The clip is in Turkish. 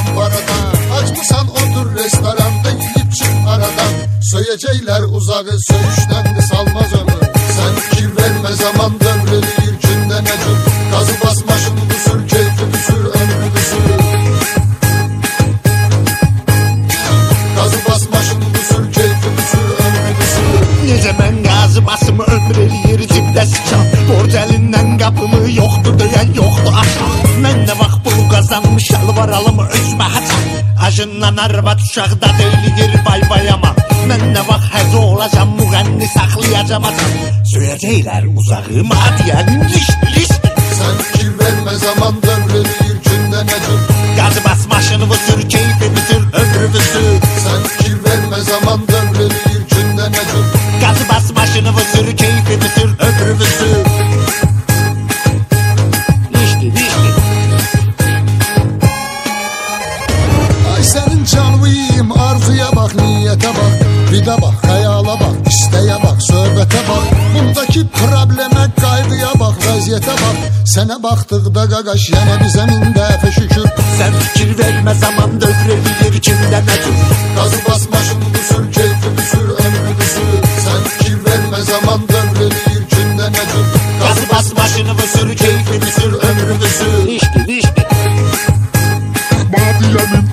paradan. Açmısan otur restoranda, yiyip çık aradan. Söyleyecekler uzağı söğüşten salmaz ömür. Sen fikir verme zaman dövrülür günden öcür. Gazı basma şimdi sür, keyfini sür, ömrünü sür. Gazı basma şimdi sür, keyfini sür, ömrünü sür. Necə mən qazı basımı ömür eləyir cibdə sikan. Borc əlindən qapımı yoxdur döyən yoxdur aşağı. Mən nə vaxt pul qazanmış şalvar alımı özümə haçam. Acından arvad uşaqda deyilgir bay bayama. Mən nə vaxt həzə olacam müğənni saxlayacam açam. Söyləyəcəklər uzağıma deyən liş. Sen fikir verme zaman dövrülür günden öcür. Gazı bas maşınımı sür, keyfimi sür, ömrümü sür. Sen fikir verme zaman dövrülür günden öcür. Gazı bas maşınımı sür, keyfimi sür, ömrümü sür. Ay senin canlıyım, arzuya bak, niyete bak. Bir de bak, hayala bak, isteğe bak, söhbete bak. Bundaki probleme, kaygıya bak, vəziyyətə bak. Sənə baxdıqda qaqaş, yenə bizə min dəfə şükür. Sən fikir vermə zaman dövrülür kimdən öcür. Gazı basma şimdi sür, keyfini sür, ömrünü sür. Sen fikir verme zaman dövrülür günden öcür. Gazı bas maşınımı sür, keyfimi sür, ömrümü sür. Badiyemin